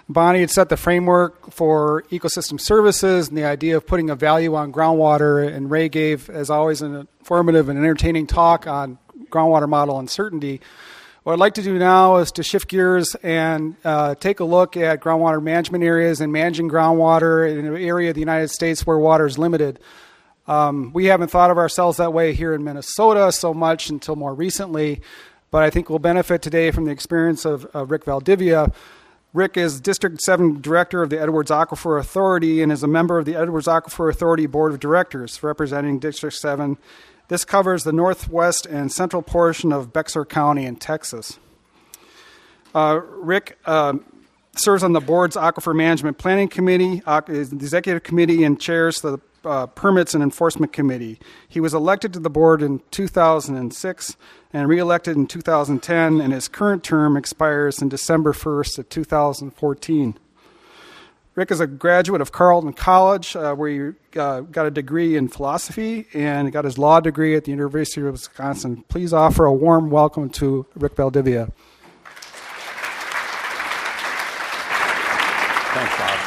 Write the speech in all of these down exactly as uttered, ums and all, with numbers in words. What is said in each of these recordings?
Bonnie had set the framework for ecosystem services and the idea of putting a value on groundwater, and Ray gave, as always, an informative and entertaining talk on groundwater model uncertainty. What I'd like to do now is to shift gears and uh, take a look at groundwater management areas and managing groundwater in an area of the United States where water is limited. Um, we haven't thought of ourselves that way here in Minnesota so much until more recently, but I think we'll benefit today from the experience of, of Rick Valdivia. Rick is District seven Director of the Edwards Aquifer Authority and is a member of the Edwards Aquifer Authority Board of Directors representing District seven. This covers the northwest and central portion of Bexar County in Texas. Uh, Rick uh, serves on the board's Aquifer Management Planning Committee, uh, is the Executive Committee, and chairs the uh, Permits and Enforcement Committee. He was elected to the board in two thousand six and reelected in two thousand ten, and his current term expires in December first of two thousand fourteen. Rick is a graduate of Carleton College, uh, where he uh, got a degree in philosophy and got his law degree at the University of Wisconsin. Please offer a warm welcome to Rick Valdivia. Thanks, Bob.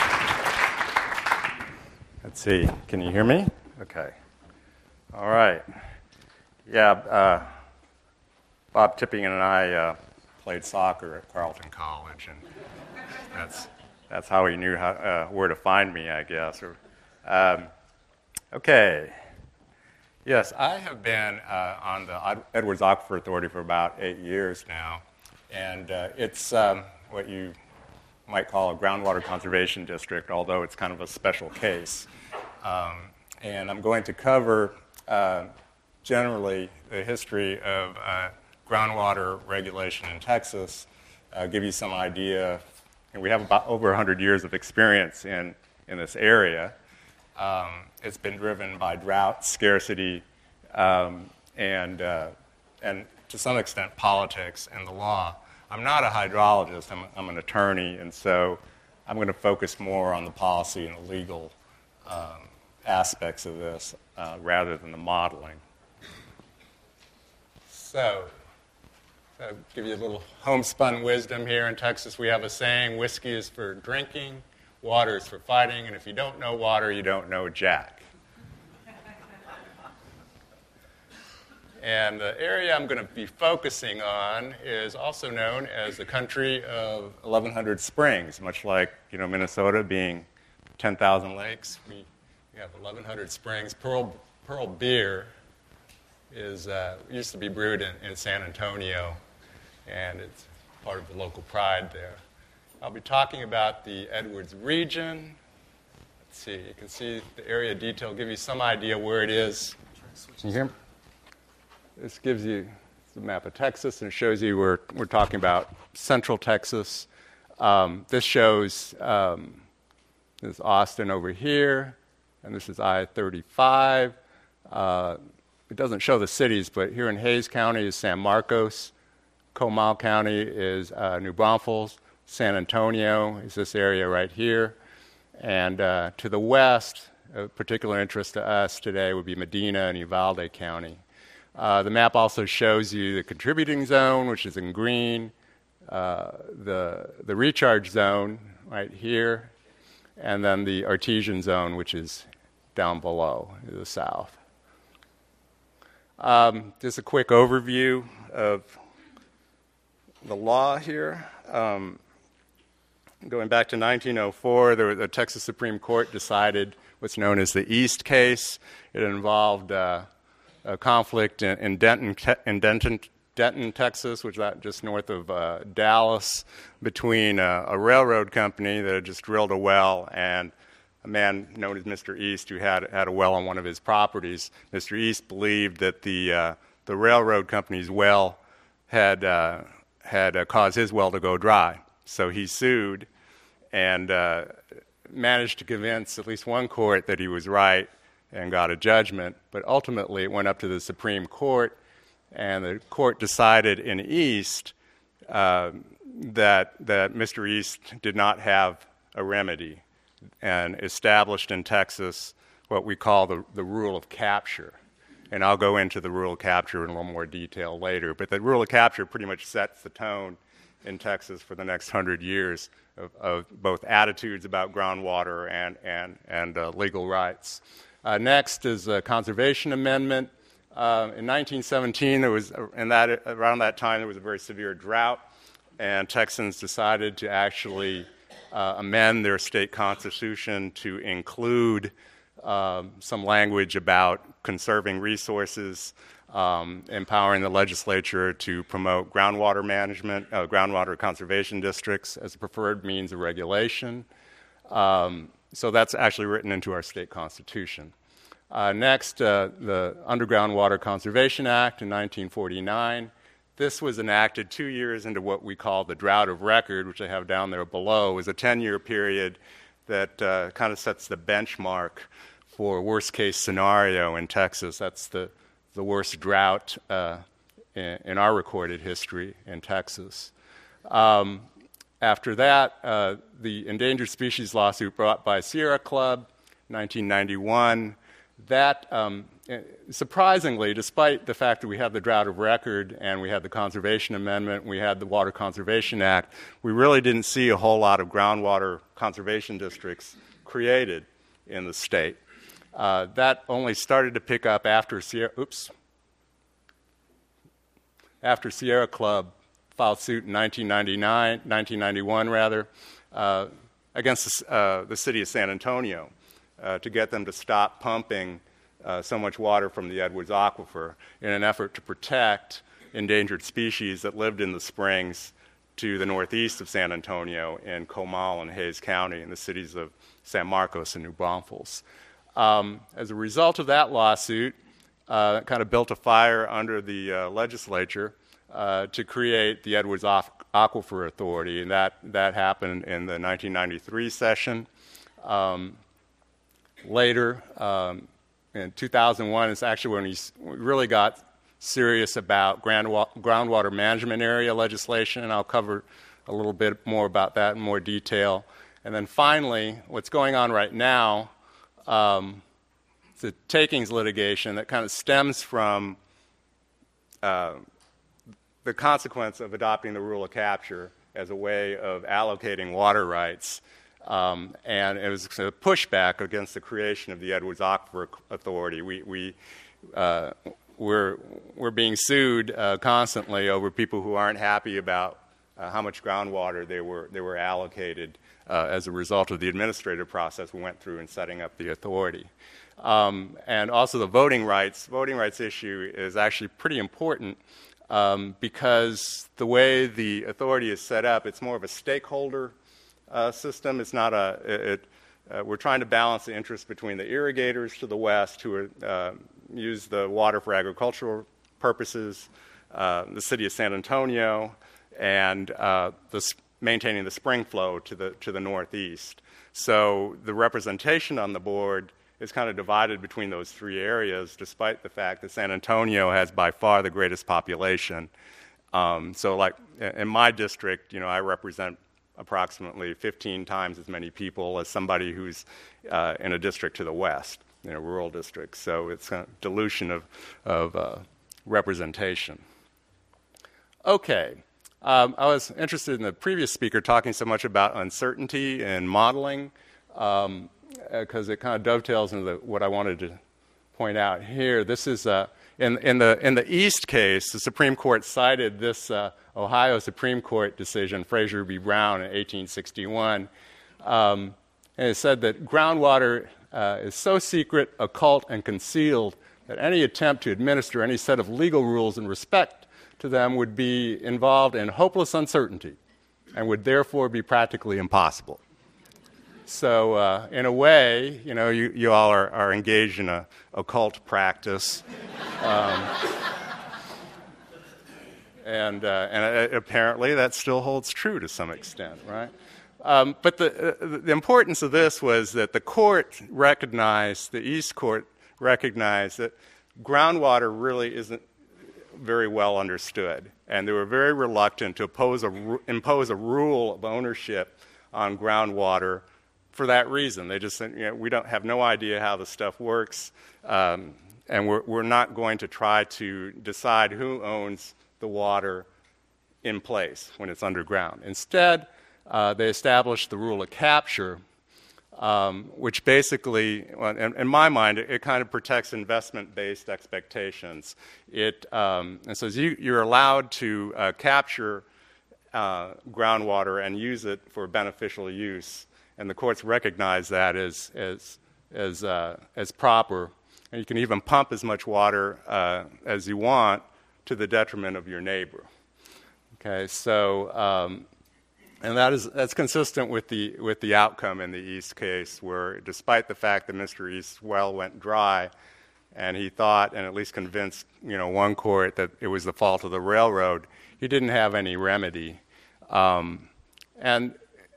Let's see. Can you hear me? Okay. All right. Yeah, uh, Bob Tipping and I uh, played soccer at Carleton College, and that's... That's how he knew how, uh, where to find me, I guess. Or, um, okay. Yes, I have been uh, on the Edwards Aquifer Authority for about eight years now, and uh, it's um, what you might call a groundwater conservation district, although it's kind of a special case. Um, and I'm going to cover uh, generally the history of uh, groundwater regulation in Texas, uh, give you some idea. And we have about over one hundred years of experience in, in this area. Um, it's been driven by drought, scarcity, um, and, uh, and to some extent politics and the law. I'm not a hydrologist, I'm, I'm an attorney, and so I'm going to focus more on the policy and the legal um, aspects of this uh, rather than the modeling. So, I'll give you a little homespun wisdom here in Texas. We have a saying, whiskey is for drinking, water is for fighting, and if you don't know water, you don't know Jack. And the area I'm going to be focusing on is also known as the country of eleven hundred springs, much like, you know, Minnesota being ten thousand lakes. We, we have eleven hundred springs. Pearl, Pearl beer is uh, used to be brewed in, in San Antonio, and it's part of the local pride there. I'll be talking about the Edwards region. Let's see, you can see the area detail, give you some idea where it is. Can you hear me? This gives you the map of Texas, and it shows you we're, we're talking about central Texas. Um, this shows um, this is Austin over here, and this is I thirty-five. Uh, it doesn't show the cities, but here in Hays County is San Marcos. Comal County is uh, New Braunfels. San Antonio is this area right here. And uh, to the west, of particular interest to us today would be Medina and Uvalde County. Uh, the map also shows you the contributing zone, which is in green, uh, the, the recharge zone right here, and then the artesian zone, which is down below to the south. Um, just a quick overview of the law here. Um, going back to nineteen oh four, the, the Texas Supreme Court decided what's known as the East case. It involved uh, a conflict in, in, Denton, in Denton, Denton, Texas, which is just north of uh, Dallas, between uh, a railroad company that had just drilled a well and a man known as Mister East who had, had a well on one of his properties. Mister East believed that the, uh, the railroad company's well had, uh, had uh, caused his well to go dry. So he sued and uh, managed to convince at least one court that he was right and got a judgment. But ultimately it went up to the Supreme Court, and the court decided in East uh, that, that Mister East did not have a remedy, and established in Texas what we call the, the rule of capture. And I'll go into the rule of capture in a little more detail later. But the rule of capture pretty much sets the tone in Texas for the next hundred years of, of both attitudes about groundwater and, and, and uh, legal rights. Uh, next is a conservation amendment. Uh, in nineteen seventeen, there was, in that, around that time, there was a very severe drought, and Texans decided to actually uh, amend their state constitution to include um, some language about conserving resources, um, empowering the legislature to promote groundwater management, uh, groundwater conservation districts as a preferred means of regulation. Um, so that's actually written into our state constitution. Uh, next, uh, the Underground Water Conservation Act in nineteen forty-nine. This was enacted two years into what we call the drought of record, which I have down there below. It was a ten-year period that uh, kind of sets the benchmark for worst-case scenario in Texas. That's the, the worst drought uh, in, in our recorded history in Texas. Um, after that, uh, the endangered species lawsuit brought by Sierra Club, nineteen ninety-one. That, um, surprisingly, despite the fact that we had the drought of record and we had the Conservation Amendment, we had the Water Conservation Act, we really didn't see a whole lot of groundwater conservation districts created in the state. Uh, that only started to pick up after Sierra, oops, after Sierra Club filed suit in nineteen ninety-nine, nineteen ninety-one rather, uh, against the, uh, the city of San Antonio. Uh, to get them to stop pumping uh, so much water from the Edwards Aquifer in an effort to protect endangered species that lived in the springs to the northeast of San Antonio in Comal and Hays County in the cities of San Marcos and New Braunfels. Um, as a result of that lawsuit, uh, it kind of built a fire under the uh, legislature uh, to create the Edwards Aquifer Authority, and that, that happened in the nineteen ninety-three session. Um, Later, um, in two thousand one, is actually when we really got serious about groundwater management area legislation, and I'll cover a little bit more about that in more detail. And then finally, what's going on right now, um, it's a takings litigation that kind of stems from uh, the consequence of adopting the rule of capture as a way of allocating water rights. Um, and it was a pushback against the creation of the Edwards Aquifer Authority. We, we, uh, we're, we're being sued uh, constantly over people who aren't happy about uh, how much groundwater they were, they were allocated uh, as a result of the administrative process we went through in setting up the authority. Um, and also the voting rights. Voting rights issue is actually pretty important um, because the way the authority is set up, it's more of a stakeholder Uh, system. It's not a. It, uh, we're trying to balance the interest between the irrigators to the west, who are, uh, use the water for agricultural purposes, uh, the city of San Antonio, and uh, the, maintaining the spring flow to the to the northeast. So the representation on the board is kind of divided between those three areas, despite the fact that San Antonio has by far the greatest population. Um, so, like in my district, you know, I represent approximately fifteen times as many people as somebody who's uh, in a district to the west, in a rural district. So it's a dilution of, of uh, representation. Okay. Um, I was interested in the previous speaker talking so much about uncertainty and modeling because um, it kind of dovetails into the, what I wanted to point out here. This is uh, in, in, the, in the East case, the Supreme Court cited this uh, Ohio Supreme Court decision, Fraser v. Brown in eighteen sixty-one, um, and it said that groundwater uh, is so secret, occult, and concealed that any attempt to administer any set of legal rules in respect to them would be involved in hopeless uncertainty and would therefore be practically impossible. So uh, in a way, you know, you, you all are, are engaged in a occult practice. Um, And, uh, and uh, apparently that still holds true to some extent, right? Um, but the, uh, the importance of this was that the court recognized, the East Court recognized that groundwater really isn't very well understood. And they were very reluctant to impose a, impose a rule of ownership on groundwater for that reason. They just said, you know, we don't have no idea how the stuff works, um, and we're, we're not going to try to decide who owns the water in place when it's underground. Instead, uh, they established the rule of capture, um, which basically, well, in, in my mind, it, it kind of protects investment-based expectations. It um, and says you, you're allowed to uh, capture uh, groundwater and use it for beneficial use, and the courts recognize that as as as uh, as proper. And you can even pump as much water uh, as you want to the detriment of your neighbor. Okay, so um, and that is that's consistent with the with the outcome in the East case, where despite the fact that Mister East's well went dry, and he thought and at least convinced you know one court that it was the fault of the railroad, he didn't have any remedy. Um, and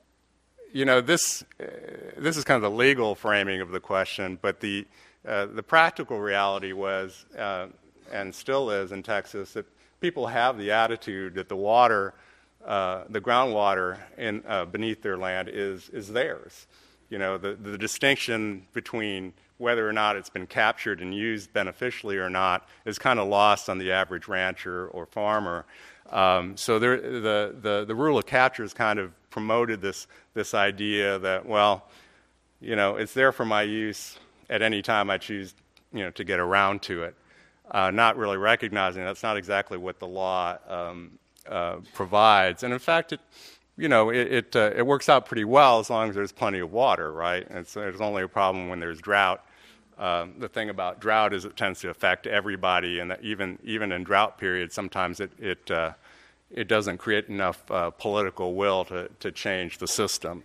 you know this uh, this is kind of the legal framing of the question, but the uh, the practical reality was uh, and still is in Texas that people have the attitude that the water, uh, the groundwater in uh, beneath their land is is theirs. You know, the the distinction between whether or not it's been captured and used beneficially or not is kind of lost on the average rancher or farmer. Um, so there, the, the the rule of capture has kind of promoted this this idea that, well, you know, it's there for my use at any time I choose, you know, to get around to it. Uh, not really recognizing that's not exactly what the law um, uh, provides, and in fact, it, you know, it it, uh, it works out pretty well as long as there's plenty of water, right? And so there's only a problem when there's drought. Um, the thing about drought is it tends to affect everybody, and that even even in drought periods, sometimes it it uh, it doesn't create enough uh, political will to to change the system.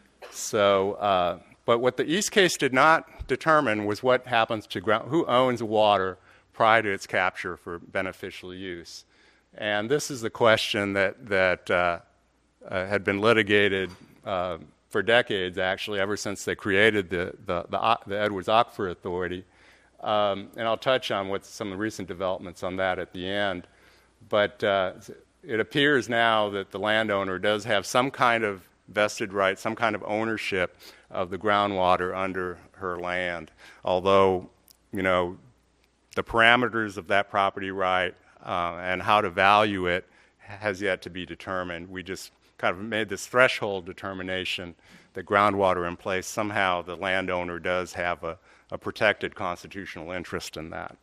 So, uh, but what the East case did not determine was what happens to ground, who owns water prior to its capture for beneficial use, and this is the question that that uh, uh, had been litigated Uh, for decades, actually, ever since they created the, the, the, the Edwards Aquifer Authority. Um, and I'll touch on what some of the recent developments on that at the end. But uh, it appears now that the landowner does have some kind of vested right, some kind of ownership of the groundwater under her land. Although, you know, the parameters of that property right uh, and how to value it has yet to be determined. We just kind of made this threshold determination that groundwater in place, somehow the landowner does have a, a protected constitutional interest in that.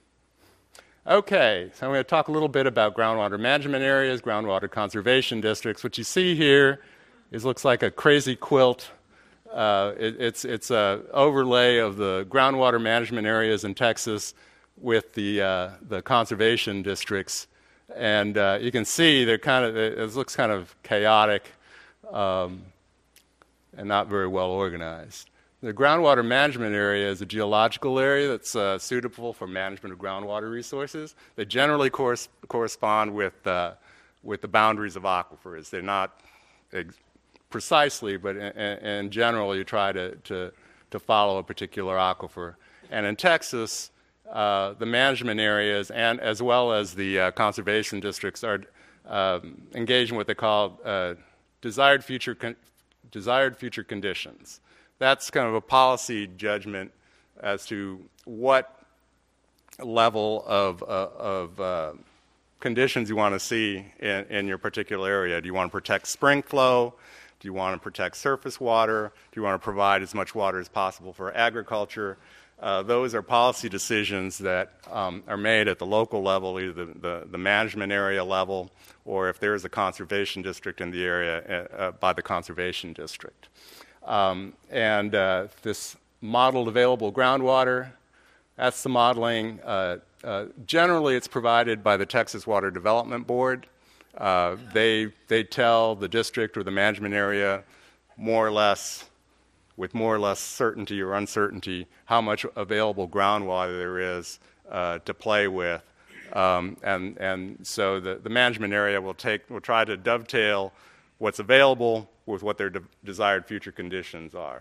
Okay, so I'm going to talk a little bit about groundwater management areas, groundwater conservation districts. What you see here is looks like a crazy quilt. Uh, it, it's it's a overlay of the groundwater management areas in Texas with the uh, the conservation districts. And uh, you can see they're kind of, it looks kind of chaotic um, and not very well organized. The groundwater management area is a geological area that's uh, suitable for management of groundwater resources. They generally cor- correspond with, uh, with the boundaries of aquifers. They're not ex- precisely, but in, in general, you try to, to, to follow a particular aquifer. And in Texas, Uh, the management areas and as well as the uh, conservation districts are uh, engaged in what they call uh, desired future con- desired future conditions. That's kind of a policy judgment as to what level of, uh, of uh, conditions you want to see in, in your particular area. Do you want to protect spring flow? Do you want to protect surface water? Do you want to provide as much water as possible for agriculture? Uh, those are policy decisions that um, are made at the local level, either the, the, the management area level, or if there is a conservation district in the area, uh, by the conservation district. Um, and uh, this modeled available groundwater, that's the modeling. Uh, uh, generally, it's provided by the Texas Water Development Board. Uh, they, they tell the district or the management area more or less, with more or less certainty or uncertainty, how much available groundwater there is uh, to play with. Um, and, and so the, the management area will take, will try to dovetail what's available with what their de- desired future conditions are.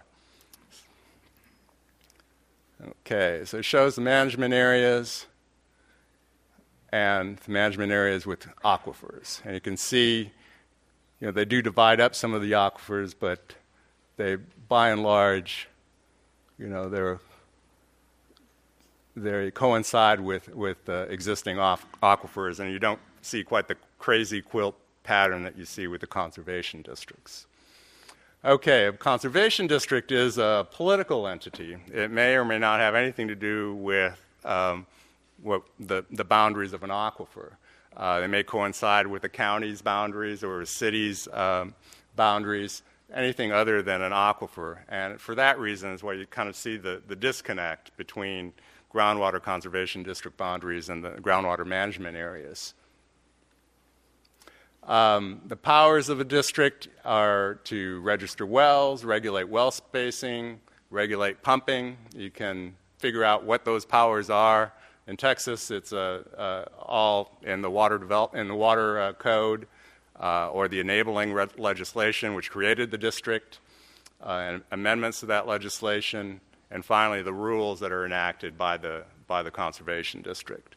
Okay, so it shows the management areas and the management areas with aquifers. And you can see, you know, they do divide up some of the aquifers, but they, by and large, you know, they're, they coincide with, with uh, existing off aquifers, and you don't see quite the crazy quilt pattern that you see with the conservation districts. Okay, a conservation district is a political entity. It may or may not have anything to do with um, what the, the boundaries of an aquifer. Uh, they may coincide with the county's boundaries or a city's um, boundaries, anything other than an aquifer. And for that reason is why you kind of see the, the disconnect between groundwater conservation district boundaries and the groundwater management areas. Um, the powers of a district are to register wells, regulate well spacing, regulate pumping. You can figure out what those powers are. In Texas, it's uh, uh, all in the water develop in the water uh, code uh, or the enabling re- legislation which created the district, uh, and amendments to that legislation, and finally the rules that are enacted by the by the conservation district.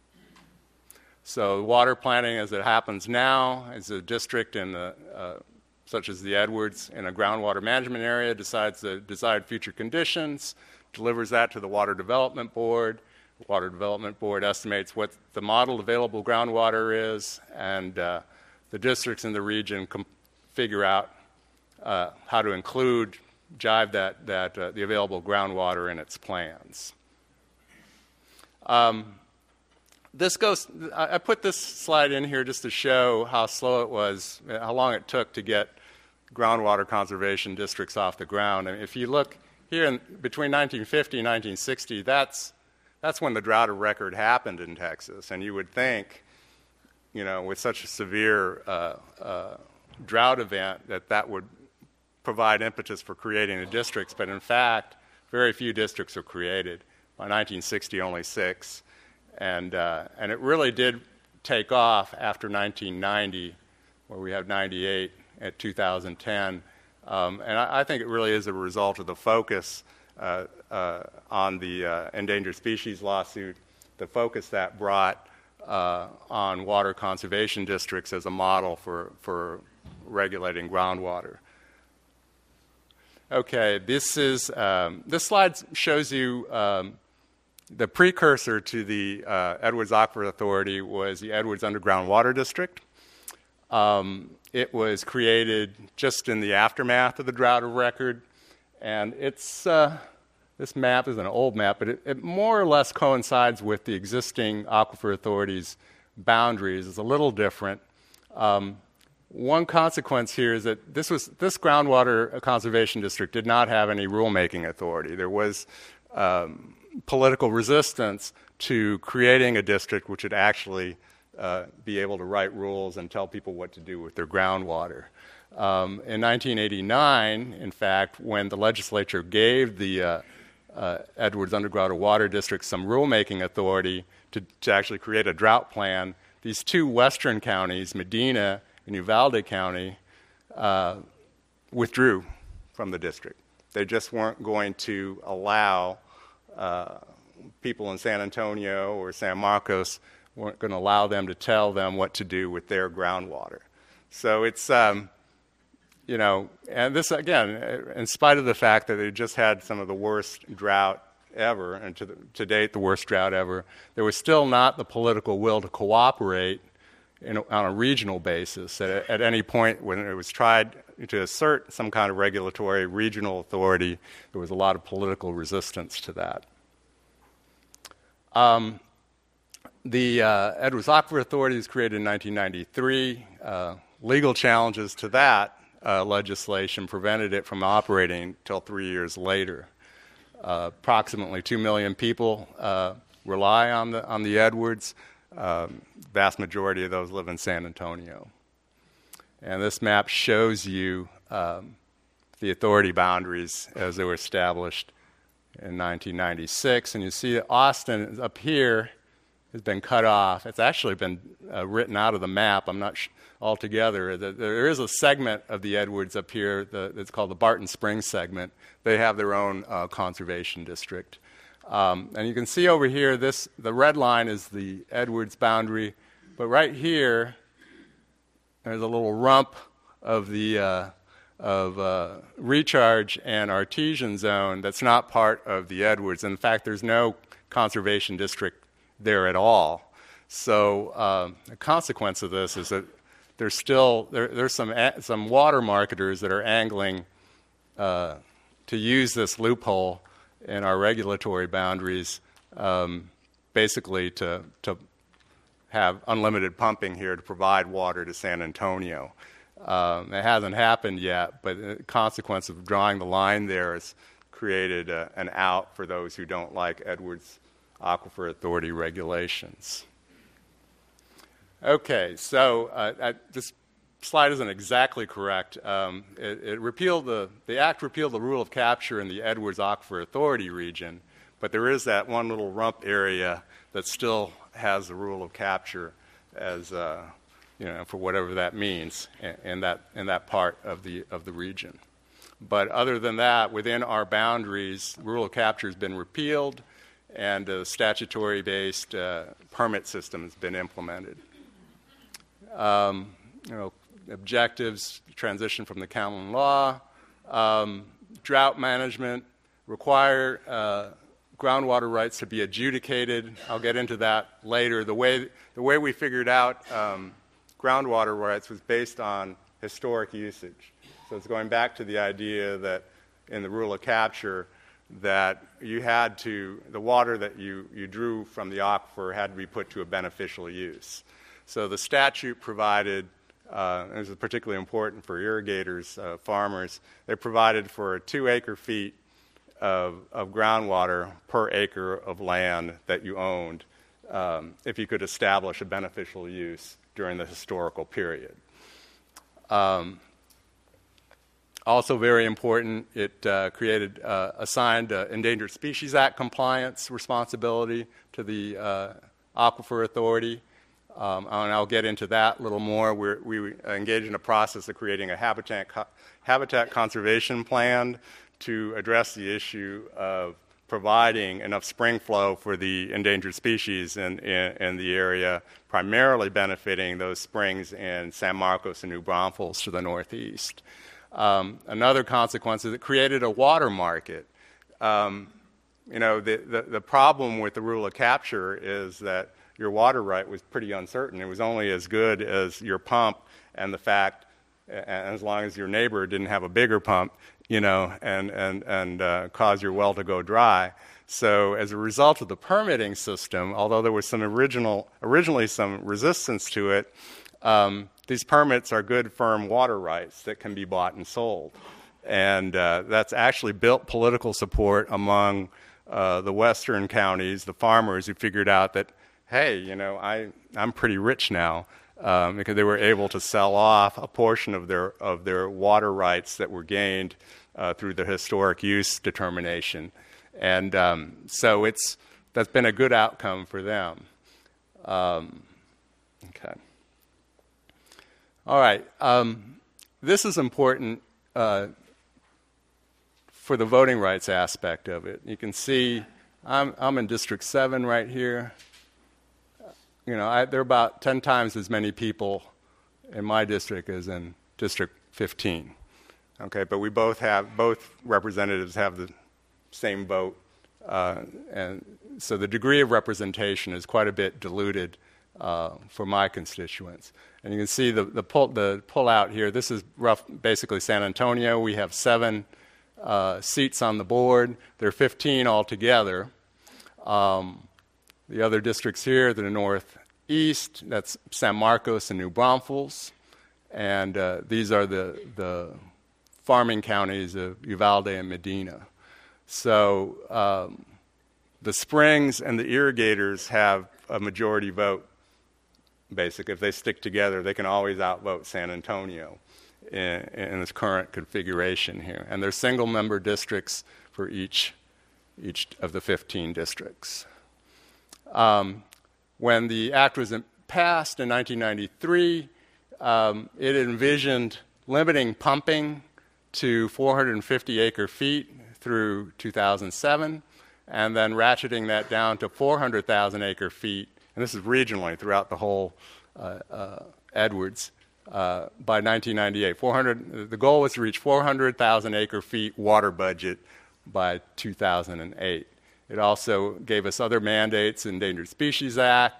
So water planning, as it happens now, is a district in the, uh, such as the Edwards, in a groundwater management area, decides the desired future conditions, delivers that to the Water Development Board. The Water Development Board estimates what the modeled available groundwater is, and uh, the districts in the region com- figure out uh, how to include, jive that, that uh, the available groundwater in its plans. Um, This goes, I put this slide in here just to show how slow it was, how long it took to get groundwater conservation districts off the ground. I mean, if you look here in, between nineteen fifty and nineteen sixty, that's, that's when the drought of record happened in Texas. And you would think, you know, with such a severe uh, uh, drought event that that would provide impetus for creating the districts. But in fact, very few districts were created. By nineteen sixty, only six. And, uh, and it really did take off after nineteen ninety, where we have ninety-eight at two thousand ten. Um, and I, I think it really is a result of the focus uh, uh, on the uh, endangered species lawsuit, the focus that brought uh, on water conservation districts as a model for, for regulating groundwater. Okay, this is um, this slide shows you um, the precursor to the uh, Edwards Aquifer Authority was the Edwards Underground Water District. Um, it was created just in the aftermath of the drought of record, and it's uh, this map is an old map, but it, it more or less coincides with the existing Aquifer Authority's boundaries. It's a little different. Um, one consequence here is that this was this groundwater conservation district did not have any rulemaking authority. There was um, political resistance to creating a district which would actually uh, be able to write rules and tell people what to do with their groundwater. Um, in nineteen eighty-nine, in fact, when the legislature gave the uh, uh, Edwards Underground Water District some rulemaking authority to, to actually create a drought plan, these two western counties, Medina and Uvalde County, uh, withdrew from the district. They just weren't going to allow Uh, people in San Antonio or San Marcos weren't going to allow them to tell them what to do with their groundwater. So it's, um, you know, and this, again, in spite of the fact that they just had some of the worst drought ever, and to, the, to date the worst drought ever, there was still not the political will to cooperate in, on a regional basis. At, at any point when it was tried to assert some kind of regulatory regional authority, there was a lot of political resistance to that. Um, the uh, Edwards Aquifer Authority was created in nineteen ninety-three. Uh, legal challenges to that uh, legislation prevented it from operating until three years later. Uh, approximately two million people uh, rely on the, on the Edwards. Um, vast majority of those live in San Antonio. And this map shows you um, the authority boundaries as they were established in nineteen ninety-six. And you see that Austin up here has been cut off. It's actually been uh, written out of the map. I'm not sh- altogether. The, there is a segment of the Edwards up here the, that's called the Barton Springs segment. They have their own uh, conservation district. Um, and you can see over here, this the red line is the Edwards boundary. But right here, there's a little rump of the uh, of uh, recharge and artesian zone that's not part of the Edwards. In fact, there's no conservation district there at all. So um, the consequence of this is that there's still there, there's some some water marketers that are angling uh, to use this loophole in our regulatory boundaries, um, basically to to have unlimited pumping here to provide water to San Antonio. Um, it hasn't happened yet, but the consequence of drawing the line there has created a, an out for those who don't like Edwards Aquifer Authority regulations. Okay, so uh, I, this slide isn't exactly correct. Um, it, it repealed the, the Act repealed the rule of capture in the Edwards Aquifer Authority region, but there is that one little rump area that still has the rule of capture as, uh, you know, for whatever that means in, in that in that part of the of the region. But other than that, within our boundaries, the rule of capture has been repealed, and a statutory-based uh, permit system has been implemented. Um, you know, objectives, transition from the common law, um, drought management, require uh, groundwater rights to be adjudicated. I'll get into that later. The way the way we figured out um, groundwater rights was based on historic usage. So it's going back to the idea that in the rule of capture that you had to, the water that you, you drew from the aquifer had to be put to a beneficial use. So the statute provided, uh, and this is particularly important for irrigators, uh, farmers, they provided for two acre feet of, of groundwater per acre of land that you owned um, if you could establish a beneficial use during the historical period. Um, also very important, it uh, created, uh, assigned uh, Endangered Species Act compliance responsibility to the uh, Aquifer Authority. Um, and I'll get into that a little more. We're, we engaged in a process of creating a habitat, co- habitat conservation plan to address the issue of providing enough spring flow for the endangered species in, in, in the area, primarily benefiting those springs in San Marcos and New Braunfels to the northeast. Um, another consequence is it created a water market. Um, you know, the, the, the problem with the rule of capture is that your water right was pretty uncertain. It was only as good as your pump and the fact, and as long as your neighbor didn't have a bigger pump, you know, and, and, and uh, cause your well to go dry. So as a result of the permitting system, although there was some original, originally some resistance to it, um, these permits are good, firm water rights that can be bought and sold. And uh, that's actually built political support among uh, the western counties, the farmers who figured out that, hey, you know, I, I'm pretty rich now, um, because they were able to sell off a portion of their of their water rights that were gained uh, through the historic use determination. And um, so it's that's been a good outcome for them. Um, okay. All right. Um, this is important uh, for the voting rights aspect of it. You can see I'm, I'm in District seven right here. You know, I, there are about ten times as many people in my district as in District fifteen. Okay, but we both have, both representatives have the same vote, uh, and so the degree of representation is quite a bit diluted uh, for my constituents. And you can see the the pull the pull out here. This is rough, basically San Antonio. We have seven uh, seats on the board. There are fifteen altogether. Um, The other districts here, the northeast, that's San Marcos and New Braunfels. And uh, these are the, the farming counties of Uvalde and Medina. So um, the springs and the irrigators have a majority vote, basically. If they stick together, they can always outvote San Antonio in, in this current configuration here. And there's single-member districts for each, each of the fifteen districts. Um, when the act was passed in nineteen ninety-three, um, it envisioned limiting pumping to four hundred fifty acre feet through two thousand seven, and then ratcheting that down to four hundred thousand acre feet, and this is regionally throughout the whole uh, uh, Edwards, uh, by nineteen ninety-eight. four hundred, the goal was to reach four hundred thousand acre feet water budget by two thousand eight. It also gave us other mandates, Endangered Species Act,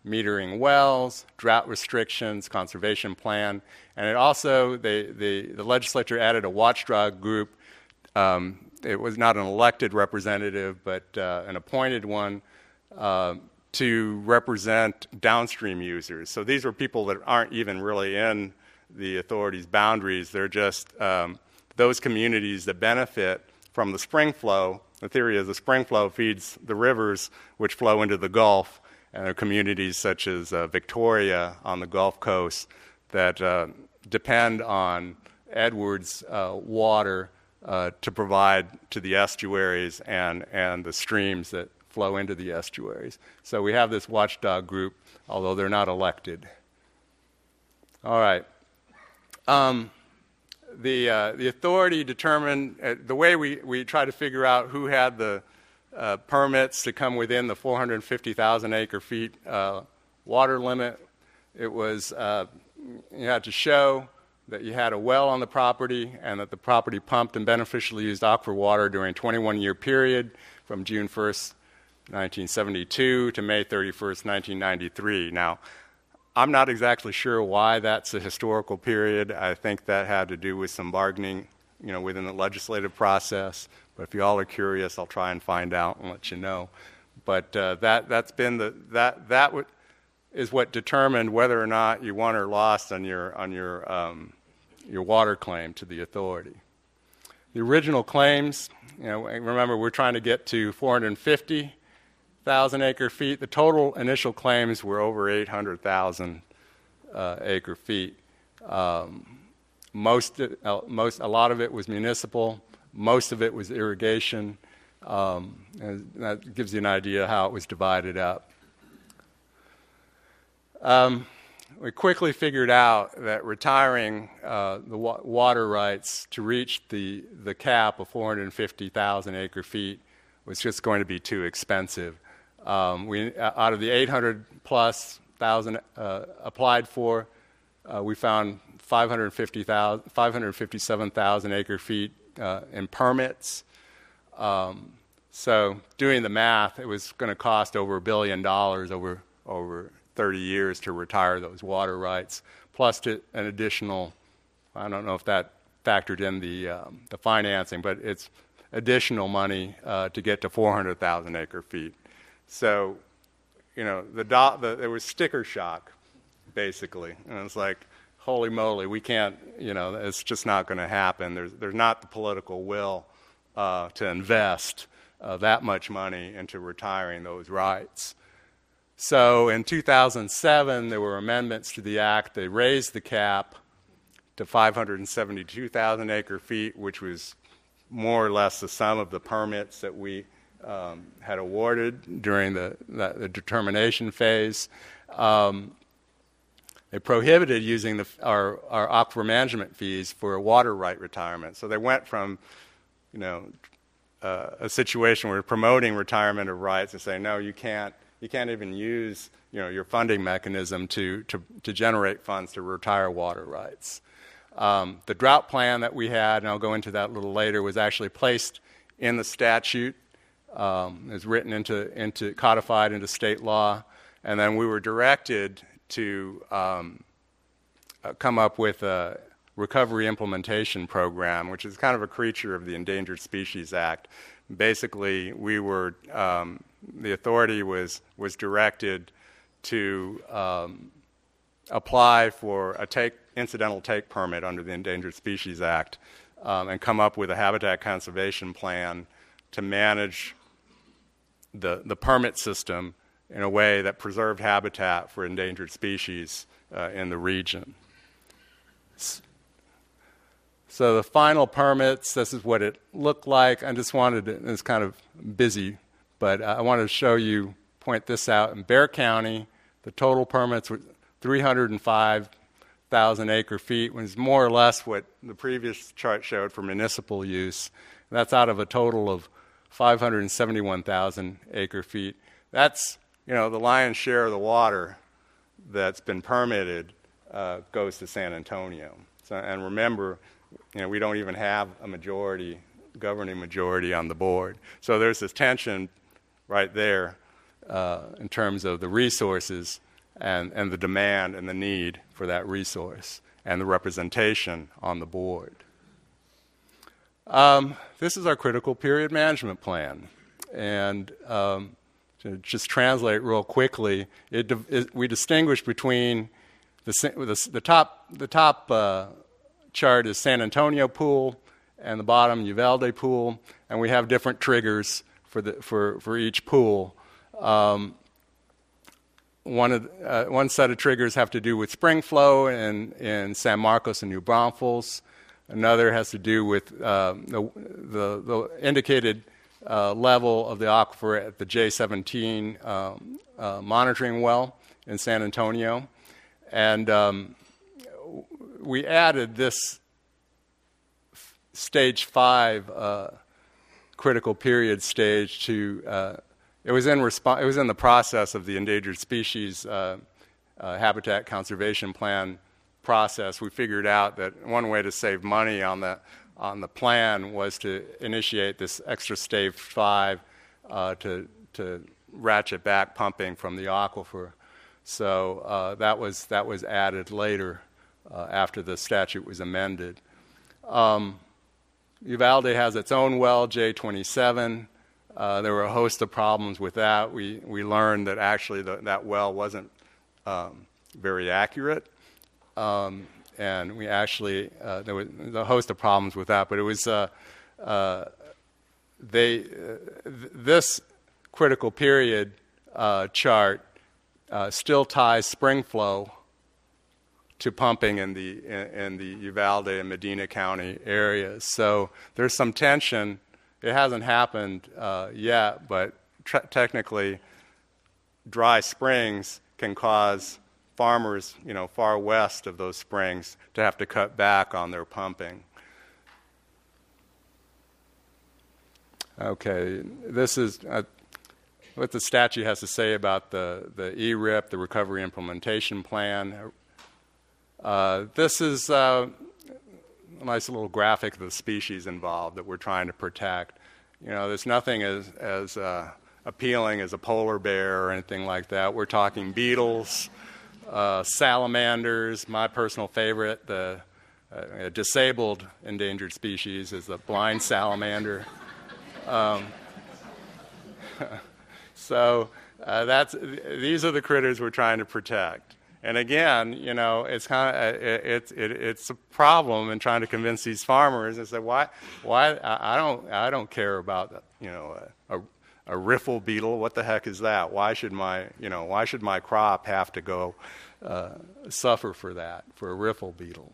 metering wells, drought restrictions, conservation plan, and it also, they, the, the legislature added a watchdog group. Um, it was not an elected representative, but uh, an appointed one uh, to represent downstream users. So these were people that aren't even really in the authority's boundaries. They're just um, those communities that benefit from the spring flow. The theory is the spring flow feeds the rivers which flow into the Gulf, and there are communities such as uh, Victoria on the Gulf Coast that uh, depend on Edwards uh, water uh, to provide to the estuaries and, and the streams that flow into the estuaries. So we have this watchdog group, although they're not elected. All right. Um, the, uh, the authority determined, uh, the way we, we try to figure out who had the uh, permits to come within the four hundred fifty thousand acre feet uh, water limit, it was, uh, you had to show that you had a well on the property and that the property pumped and beneficially used aquifer water during a twenty-one year period from June first, nineteen seventy-two to May thirty-first, nineteen ninety-three. Now, I'm not exactly sure why that's a historical period. I think that had to do with some bargaining, you know, within the legislative process. But if you all are curious, I'll try and find out and let you know. But uh, that that's been the that that w- is what determined whether or not you won or lost on your on your um, your water claim to the authority. The original claims, you know, remember we're trying to get to four hundred fifty thousand acre feet. The total initial claims were over eight hundred thousand uh, acre feet. Um, most, uh, most, a lot of it was municipal. Most of it was irrigation. Um, and that gives you an idea how it was divided up. Um, we quickly figured out that retiring uh, the wa- water rights to reach the, the cap of four hundred fifty thousand acre feet was just going to be too expensive. Um, we, out of the eight hundred plus thousand uh, applied for, uh, we found five hundred fifty-seven thousand acre feet uh, in permits. Um, so doing the math, it was going to cost over a billion dollars over over thirty years to retire those water rights, plus to an additional, I don't know if that factored in the um, the financing, but it's additional money uh, to get to four hundred thousand acre feet. So, you know, the, do- the there was sticker shock, basically, and it's like, holy moly, we can't, you know, it's just not going to happen. There's there's not the political will uh, to invest uh, that much money into retiring those rights. So in two thousand seven, there were amendments to the act. They raised the cap to five hundred seventy-two thousand acre feet, which was more or less the sum of the permits that we um, had awarded during the, the, the determination phase. Um, they prohibited using the, our, our aquifer management fees for a water right retirement. So they went from, you know, uh, a situation where we're promoting retirement of rights and saying, no, you can't, you can't even use, you know, your funding mechanism to, to, to generate funds to retire water rights. Um, the drought plan that we had, and I'll go into that a little later, was actually placed in the statute. Um, it was written into, into, codified into state law, and then we were directed to um, uh, come up with a recovery implementation program, which is kind of a creature of the Endangered Species Act. Basically, we were, um, the authority was, was directed to um, apply for a take, incidental take permit under the Endangered Species Act um, and come up with a habitat conservation plan to manage the, the permit system in a way that preserved habitat for endangered species uh, in the region. So the final permits, this is what it looked like. I just wanted to, it's kind of busy, but I wanted to show you, point this out. In Bexar County, the total permits were three hundred five thousand acre feet, which is more or less what the previous chart showed for municipal use. And that's out of a total of five hundred seventy-one thousand acre feet. That's, you know, the lion's share of the water that's been permitted uh, goes to San Antonio. So, and remember, you know, we don't even have a majority, governing majority on the board. So there's this tension right there uh, in terms of the resources and, and the demand and the need for that resource and the representation on the board. Um, this is our critical period management plan. And um, to just translate real quickly, it, it, we distinguish between the, the, the top, the top uh, chart is San Antonio pool, and the bottom Uvalde pool, and we have different triggers for, the, for, for each pool. Um, one, of, uh, one set of triggers have to do with spring flow in, in San Marcos and New Braunfels. Another has to do with uh, the, the, the indicated uh, level of the aquifer at the J seventeen um, uh, monitoring well in San Antonio. And um, we added this stage five uh, critical period stage to, uh, it was in response, it was in the process of the endangered species uh, uh, habitat conservation plan process. We figured out that one way to save money on the on the plan was to initiate this extra stage five uh, to to ratchet back pumping from the aquifer. So uh, that was that was added later uh, after the statute was amended. Um, Uvalde has its own well, J twenty-seven. Uh, there were a host of problems with that. We we learned that actually the, that well wasn't um, very accurate. Um, and we actually, uh, there was a host of problems with that, but it was, uh, uh, they, uh, th- this critical period uh, chart uh, still ties spring flow to pumping in the, in, in the Uvalde and Medina County areas. So there's some tension. It hasn't happened uh, yet, but tr- technically dry springs can cause farmers, you know, far west of those springs to have to cut back on their pumping. Okay, this is uh, what the statute has to say about the, the E R I P, the Recovery Implementation Plan. Uh, this is uh, a nice little graphic of the species involved that we're trying to protect. You know, there's nothing as, as uh, appealing as a polar bear or anything like that. We're talking beetles, Uh, salamanders. My personal favorite, the uh, disabled endangered species, is the blind salamander. Um, so uh, that's these are the critters we're trying to protect. And again, you know, it's kind of it, it, it, it's a problem in trying to convince these farmers and say, why, why I, I don't I don't care about you know a, a A riffle beetle, what the heck is that? Why should my, you know, why should my crop have to go uh, suffer for that, for a riffle beetle?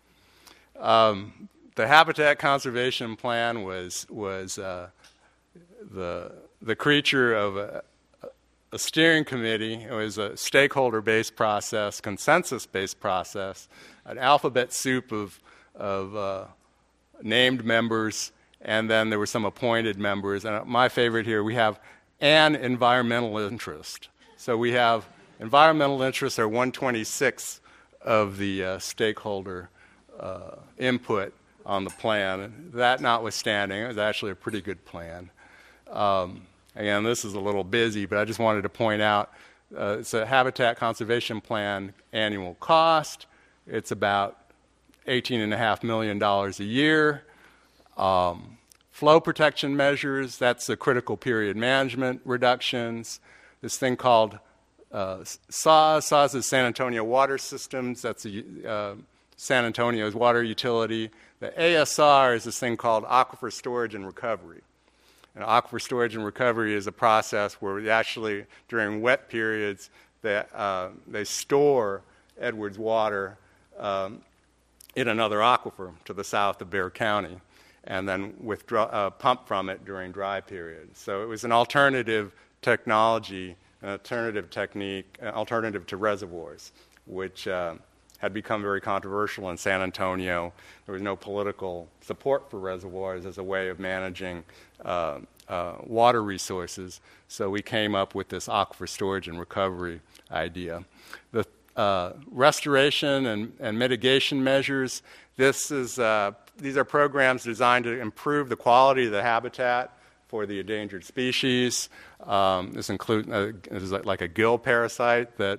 Um, the Habitat Conservation Plan was was uh, the the creature of a, a steering committee. It was a stakeholder-based process, consensus-based process, an alphabet soup of of uh, named members. And then there were some appointed members. And my favorite here, we have an environmental interest. So we have environmental interests are one twenty-sixth of the uh, stakeholder uh, input on the plan. And that notwithstanding, it was actually a pretty good plan. Um, again, this is a little busy, but I just wanted to point out uh, it's a habitat conservation plan annual cost. It's about eighteen point five million dollars a year. Um, flow protection measures, that's the critical period management reductions. This thing called uh, S A W S, S A W S is San Antonio Water Systems, that's a, uh, San Antonio's water utility. The A S R is this thing called Aquifer Storage and Recovery. And aquifer storage and recovery is a process where we actually, during wet periods, they, uh, they store Edwards water um, in another aquifer to the south of Bexar County, and then withdraw, uh, pump from it during dry periods. So it was an alternative technology, an alternative technique, an alternative to reservoirs, which uh, had become very controversial in San Antonio. There was no political support for reservoirs as a way of managing uh, uh, water resources, so we came up with this aquifer storage and recovery idea. The uh, restoration and, and mitigation measures, this is uh, these are programs designed to improve the quality of the habitat for the endangered species. Um, this includes uh, this is like a gill parasite that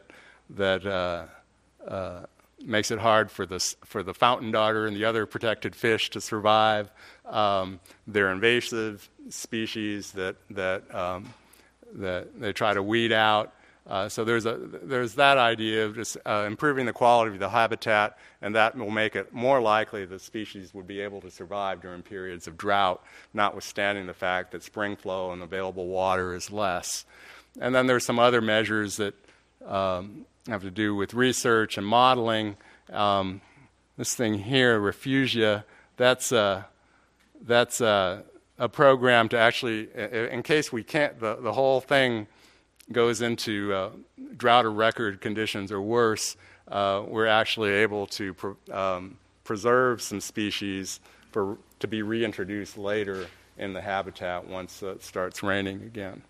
that uh, uh, makes it hard for the, for the fountain darter and the other protected fish to survive. Um, they're invasive species that, that, um, that they try to weed out. Uh, so there's, a, there's that idea of just uh, improving the quality of the habitat, and that will make it more likely that species would be able to survive during periods of drought, notwithstanding the fact that spring flow and available water is less. And then there's some other measures that um, have to do with research and modeling. Um, this thing here, Refugia, that's a, that's a, a program to actually, in case we can't, the, the whole thing goes into uh, drought or record conditions or worse, uh, we're actually able to pre- um, preserve some species for to be reintroduced later in the habitat once uh, it starts raining again.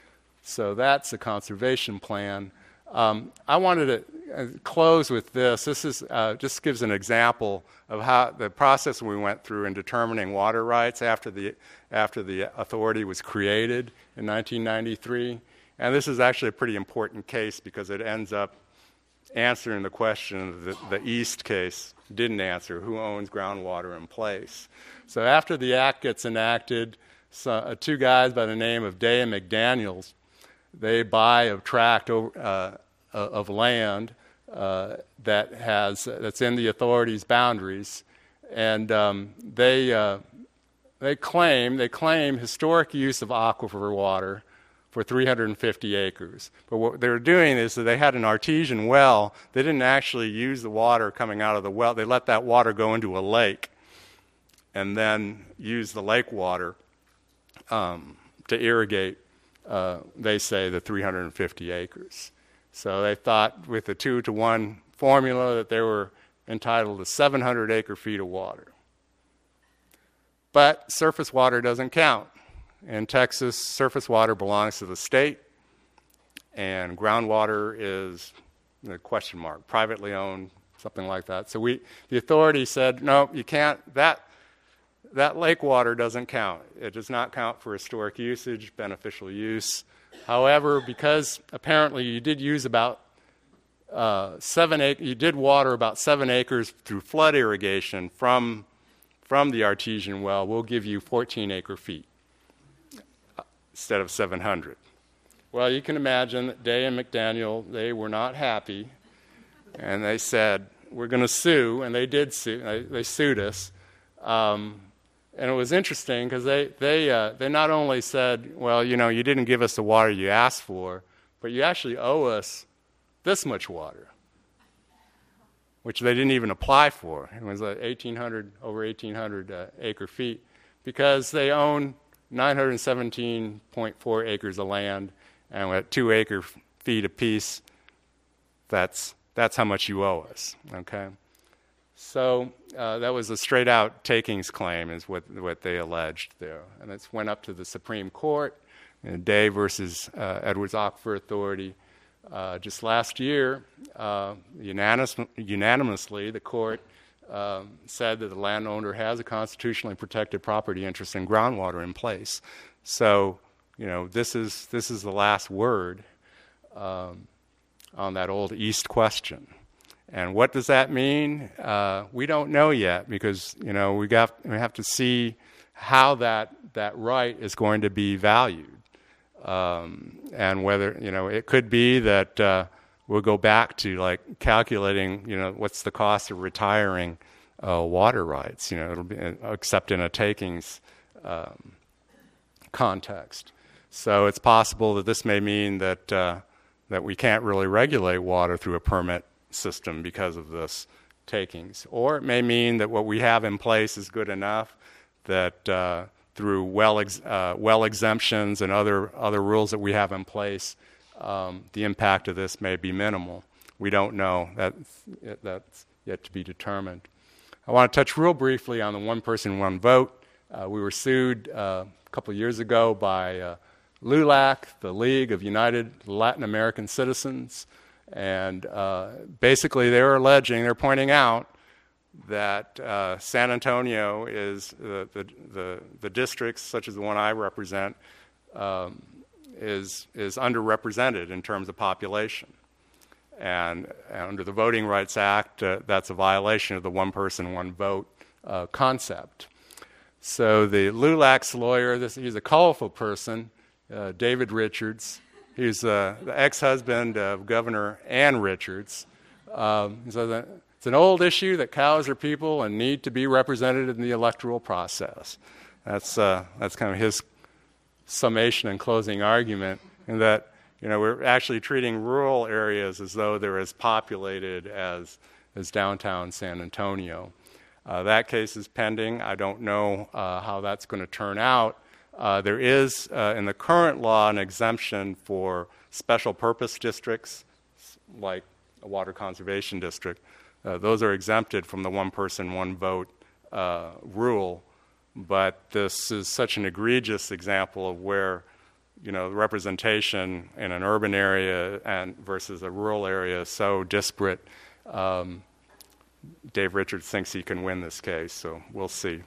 So that's a conservation plan. Um, I wanted to uh, close with this. This is uh, just gives an example of how the process we went through in determining water rights after the after the authority was created in nineteen ninety-three. And this is actually a pretty important case because it ends up answering the question that the East case didn't answer: who owns groundwater in place? So after the act gets enacted, so, uh, two guys by the name of Day and McDaniels, they buy a tract of, uh, of land uh, that has that's in the authority's boundaries, and um, they uh, they claim they claim historic use of aquifer water for three hundred fifty acres. But what they were doing is that they had an artesian well. They didn't actually use the water coming out of the well. They let that water go into a lake and then use the lake water um, to irrigate, uh, they say, the three hundred fifty acres. So they thought with the two to one formula that they were entitled to seven hundred acre feet of water. But surface water doesn't count. In Texas, surface water belongs to the state, and groundwater is a question mark, privately owned, something like that. So we, the authority said, no, you can't, that, that lake water doesn't count. It does not count for historic usage, beneficial use. However, because apparently you did use about uh, seven acres, you did water about seven acres through flood irrigation from, from the artesian well, we'll give you fourteen acre feet instead of seven hundred. Well, you can imagine that Day and McDaniel, they were not happy, and they said, we're going to sue, and they did sue. They, they sued us. Um, and it was interesting because they, they, uh, they not only said, well, you know, you didn't give us the water you asked for, but you actually owe us this much water, which they didn't even apply for. It was uh, eighteen hundred, over eighteen hundred uh, acre feet, because they own nine hundred seventeen point four acres of land, and at two acre feet apiece, that's that's how much you owe us. Okay, so uh, that was a straight out takings claim, is what what they alleged there, and it went up to the Supreme Court in Day versus uh, Edwards Aquifer Authority. Uh, just last year, uh, unanimous, unanimously, the court Um, said that the landowner has a constitutionally protected property interest in groundwater in place. So, you know, this is this is the last word um, on that old East question. And what does that mean? Uh, we don't know yet, because, you know, we got we have to see how that that right is going to be valued, um, and whether, you know, it could be that Uh, we'll go back to like calculating, you know, what's the cost of retiring uh, water rights, you know, it'll be, except in a takings um, context. So it's possible that this may mean that uh, that we can't really regulate water through a permit system because of this takings. Or it may mean that what we have in place is good enough that uh, through well ex- uh, well exemptions and other other rules that we have in place, Um, the impact of this may be minimal. We don't know. That's, that's yet to be determined. I want to touch real briefly on the one person, one vote. Uh, we were sued uh, a couple of years ago by uh, LULAC, the League of United Latin American Citizens. And uh, basically they're alleging, they're pointing out that uh, San Antonio is the, the, the, the districts, such as the one I represent, um, is is underrepresented in terms of population. And, and under the Voting Rights Act, uh, that's a violation of the one person, one vote uh, concept. So the L U L A C's lawyer, this, he's a colorful person, uh, David Richards. He's uh, the ex-husband of Governor Ann Richards. Um, so the, it's an old issue that cows are people and need to be represented in the electoral process. That's uh, that's kind of his summation and closing argument, in that, you know, we're actually treating rural areas as though they're as populated as as downtown San Antonio. Uh, that case is pending. I don't know uh, how that's going to turn out. Uh, there is, uh, in the current law, an exemption for special purpose districts, like a water conservation district. Uh, those are exempted from the one person, one vote uh, rule. But this is such an egregious example of where, you know, representation in an urban area and versus a rural area is so disparate. Um, Dave Richards thinks he can win this case, so we'll see.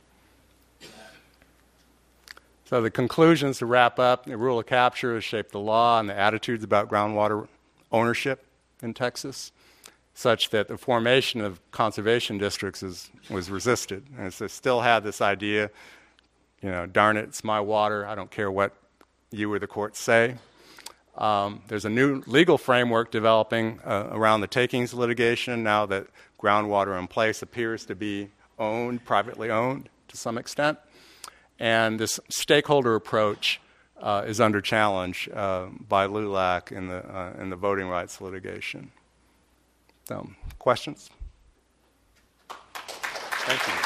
So the conclusions to wrap up: the rule of capture has shaped the law and the attitudes about groundwater ownership in Texas, such that the formation of conservation districts is, was resisted. And it's, it still had this idea, you know, darn it, it's my water, I don't care what you or the courts say. Um, there's a new legal framework developing uh, around the takings litigation now that groundwater in place appears to be owned, privately owned to some extent. And this stakeholder approach uh, is under challenge uh, by L U L A C in the, uh, in the voting rights litigation. So, questions? Thank you.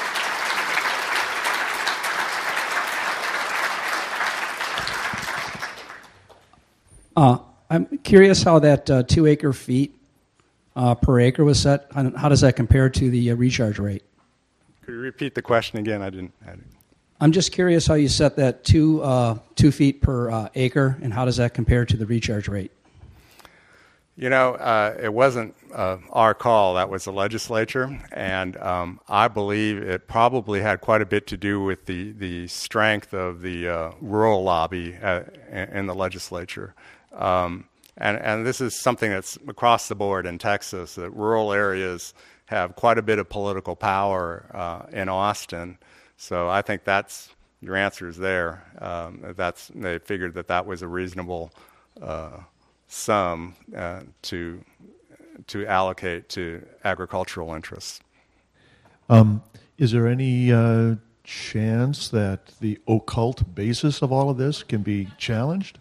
Uh, I'm curious how that uh, two acre feet uh, per acre was set. How, how does that compare to the uh, recharge rate? Could you repeat the question again? I didn't. I didn't. I'm just curious how you set that two uh, two feet per uh, acre, and how does that compare to the recharge rate? You know, uh, it wasn't uh, our call. That was the legislature, and um, I believe it probably had quite a bit to do with the, the strength of the uh, rural lobby uh, in the legislature. Um, and, and this is something that's across the board in Texas, that rural areas have quite a bit of political power uh, in Austin. So I think that's, your answer is there. Um, that's, they figured that that was a reasonable uh, sum uh, to to allocate to agricultural interests. Um, is there any uh, chance that the occult basis of all of this can be challenged?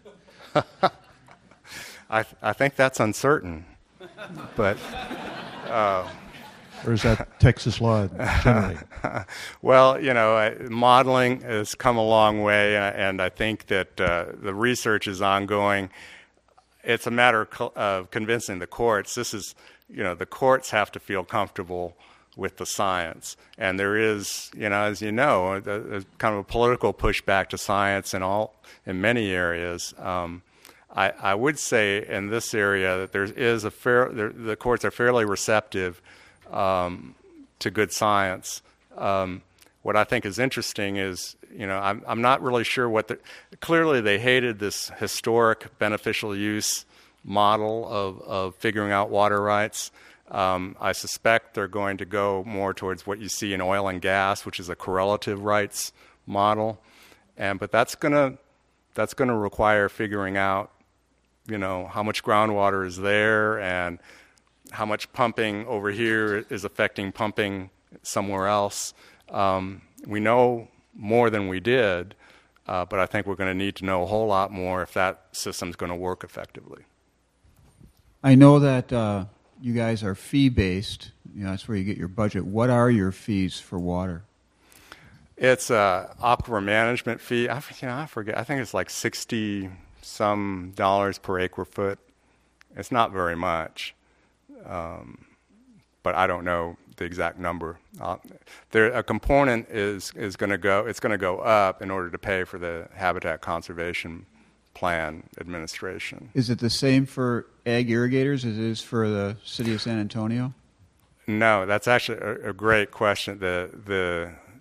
I th- I think that's uncertain, but. Uh, Or is that Texas law generally? Well, you know, uh, modeling has come a long way, uh, and I think that uh, the research is ongoing. It's a matter of, co- of convincing the courts. This is, you know, the courts have to feel comfortable with the science. And there is, you know, as you know, a, a kind of a political pushback to science in all, in many areas. Um, I, I would say in this area that there is a fair, there, the courts are fairly receptive Um, to good science. Um, what I think is interesting is, you know, I'm, I'm not really sure what the, clearly they hated this historic beneficial use model of, of figuring out water rights. Um, I suspect they're going to go more towards what you see in oil and gas, which is a correlative rights model. And, but that's gonna, that's gonna require figuring out, you know, how much groundwater is there and how much pumping over here is affecting pumping somewhere else. Um, we know more than we did, uh, but I think we're going to need to know a whole lot more if that system's going to work effectively. I know that uh, you guys are fee-based. You know, that's where you get your budget. What are your fees for water? It's a aquifer management fee. I, you know, I forget. I think it's like sixty some dollars per acre foot. It's not very much. Um, but I don't know the exact number. Uh, there, a component is is going to go. It's going to go up in order to pay for the Habitat Conservation Plan administration. Is it the same for ag irrigators as it is for the city of San Antonio? No, that's actually a, a great question. The the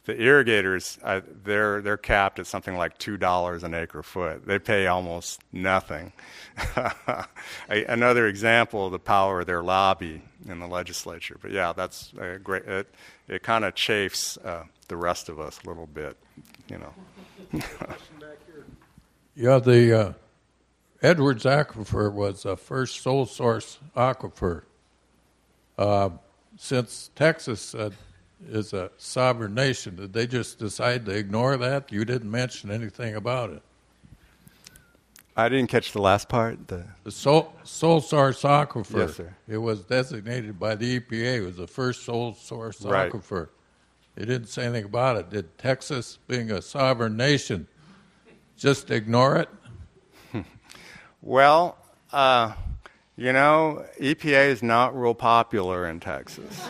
the irrigators, uh, they're they're capped at something like two dollars an acre foot. They pay almost nothing. Another example of the power of their lobby in the legislature. But yeah, that's a great. It it kind of chafes uh, the rest of us a little bit, you know. Yeah, the uh, Edwards Aquifer was the first sole source aquifer. Uh, since Texas uh, is a sovereign nation, did they just decide to ignore that? You didn't mention anything about it. I didn't catch the last part. The, the sole, sole source aquifer. Yes, sir. It was designated by the E P A. It was the first sole source right. aquifer. They didn't say anything about it. Did Texas, being a sovereign nation, just ignore it? Well, uh, you know, E P A is not real popular in Texas.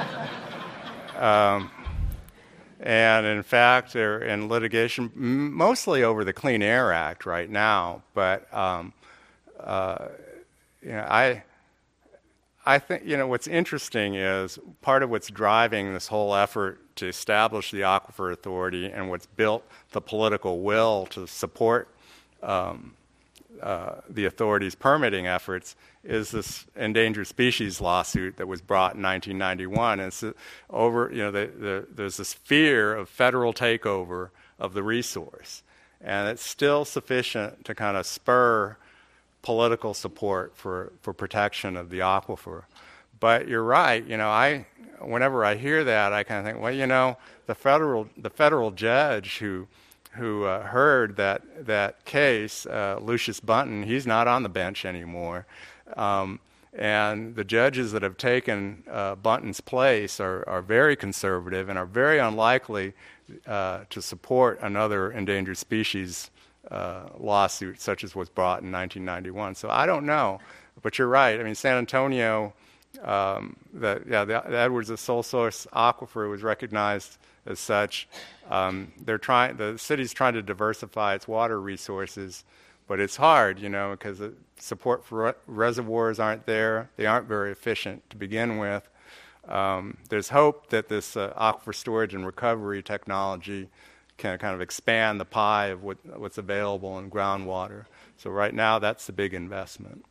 um, and in fact, they're in litigation mostly over the Clean Air Act right now. But um, uh, you know, I, I think you know what's interesting is part of what's driving this whole effort to establish the Aquifer Authority and what's built the political will to support um, uh, the authority's permitting efforts is this endangered species lawsuit that was brought in nineteen ninety-one. And it's over, you know, the, the, there's this fear of federal takeover of the resource, and it's still sufficient to kind of spur political support for, for protection of the aquifer. But you're right, you know, I whenever I hear that, I kind of think, well, you know, the federal the federal judge who who uh, heard that that case, uh, Lucius Bunton, he's not on the bench anymore. Um, and the judges that have taken uh, Bunton's place are, are very conservative and are very unlikely uh, to support another endangered species uh, lawsuit such as was brought in nineteen ninety-one. So I don't know, but you're right. I mean, San Antonio, um, the, yeah, the, the Edwards the sole source aquifer was recognized as such. Um, they're trying. The city's trying to diversify its water resources, but it's hard, you know, because the support for re- reservoirs aren't there. They aren't very efficient to begin with. Um, there's hope that this uh, aquifer storage and recovery technology can kind of expand the pie of what, what's available in groundwater. So right now, that's the big investment.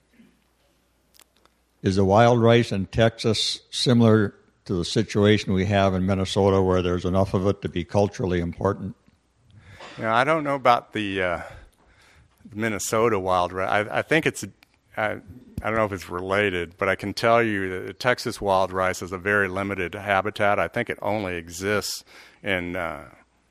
Is the wild rice in Texas similar to the situation we have in Minnesota, where there's enough of it to be culturally important? You know, I don't know about the uh, Minnesota wild rice. I, I think it's, I, I don't know if it's related, but I can tell you that the Texas wild rice is a very limited habitat. I think it only exists in uh,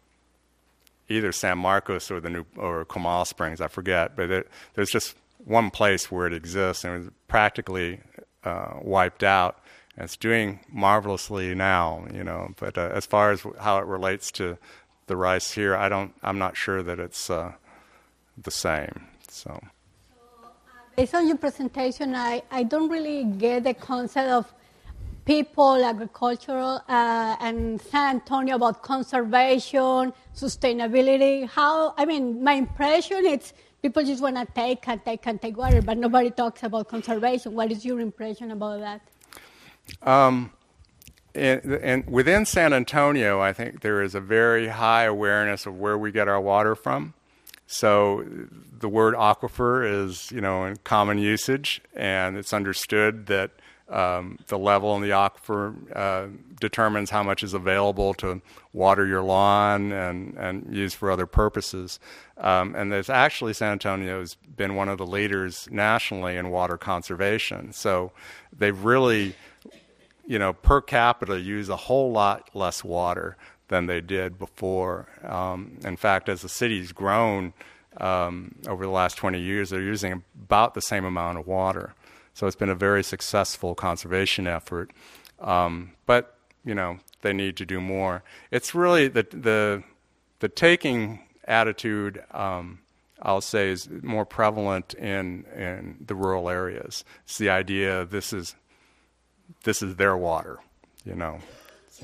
either San Marcos or the New or Comal Springs. I forget, but it, there's just one place where it exists, and it was practically uh, wiped out. And it's doing marvelously now, you know. But uh, as far as how it relates to the rice here, I don't. I'm not sure that it's uh, the same. So. Based on your presentation, I, I don't really get the concept of people, agricultural, uh, and San Antonio about conservation, sustainability. How, I mean, my impression is people just want to take and take and take water, but nobody talks about conservation. What is your impression about that? Um, and, and within San Antonio, I think there is a very high awareness of where we get our water from. So the word aquifer is, you know, in common usage, and it's understood that um, the level in the aquifer uh, determines how much is available to water your lawn and, and use for other purposes. Um, and there's actually, San Antonio has been one of the leaders nationally in water conservation. So they've really, you know, per capita use a whole lot less water than they did before. Um, in fact, as the city's grown um, over the last twenty years, they're using about the same amount of water. So it's been a very successful conservation effort. Um, but, you know, they need to do more. It's really the the, the taking attitude, um, I'll say, is more prevalent in, in the rural areas. It's the idea this is this is their water, you know. So.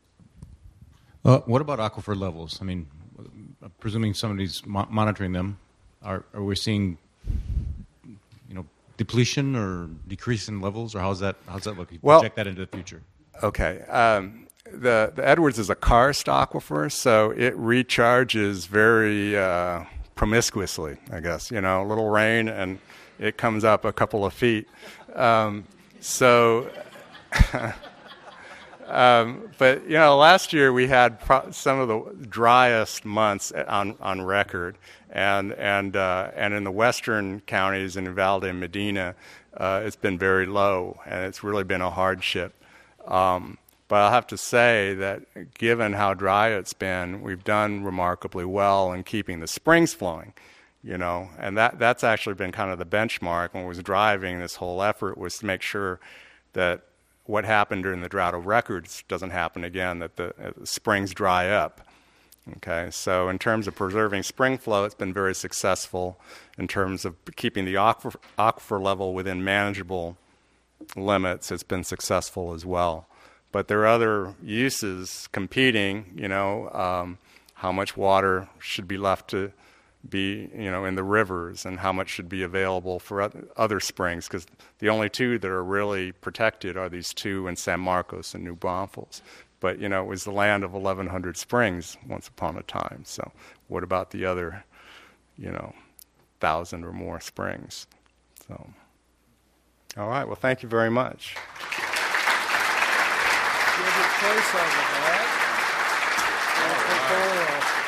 Uh, what about aquifer levels? I mean, presuming somebody's mo- monitoring them, are are we seeing, you know, depletion or decrease in levels, or how's that how's that look? You well, project that into the future. Okay. Um, the, the Edwards is a karst aquifer, so it recharges very uh, promiscuously, I guess. You know, a little rain and it comes up a couple of feet. Um, so, um, but, you know, last year we had pro- some of the driest months on, on record. And and uh, and in the western counties in Uvalde and Medina, uh, it's been very low, and it's really been a hardship. Um, but I'll have to say that given how dry it's been, we've done remarkably well in keeping the springs flowing, you know. And that that's actually been kind of the benchmark when I was driving this whole effort, was to make sure that what happened during the drought of records doesn't happen again, that the, uh, the springs dry up. Okay, so in terms of preserving spring flow, it's been very successful. In terms of keeping the aquifer, aquifer level within manageable limits, it's been successful as well. But there are other uses competing, you know, um, how much water should be left to be, you know, in the rivers, and how much should be available for other springs, because the only two that are really protected are these two in San Marcos and New Braunfels. But, you know, it was the land of eleven hundred springs once upon a time. So what about the other, you know, thousand or more springs? So, all right. Well, thank you very much. Give your choice over that.